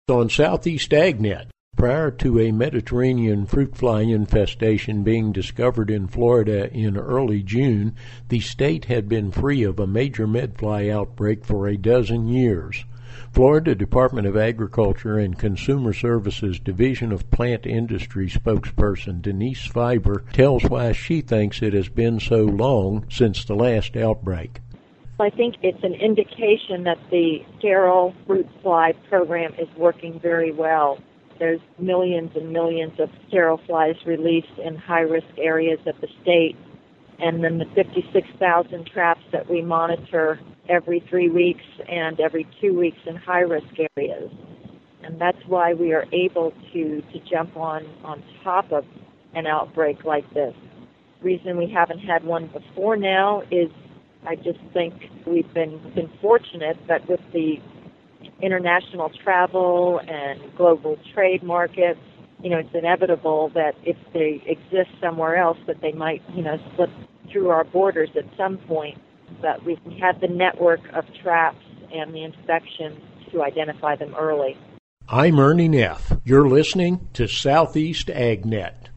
On Southeast AgNet. Prior to a Mediterranean fruit fly infestation being discovered in Florida in early June, the state had been free of a major medfly outbreak for a dozen years. Florida Department of Agriculture and Consumer Services Division of Plant Industry spokesperson Denise Fiber tells why she thinks it has been so long since the last outbreak. I think it's an indication that the sterile fruit fly program is working very well. There's millions and millions of sterile flies released in high-risk areas of the state, and then the 56,000 traps that we monitor every 3 weeks and every 2 weeks in high-risk areas. And that's why we are able to jump on top of an outbreak like this. The reason we haven't had one before now is I just think we've been fortunate that with the international travel and global trade markets, it's inevitable that if they exist somewhere else that they might, slip through our borders at some point. But we had the network of traps and the inspections to identify them early. I'm Ernie Neff. You're listening to Southeast AgNet.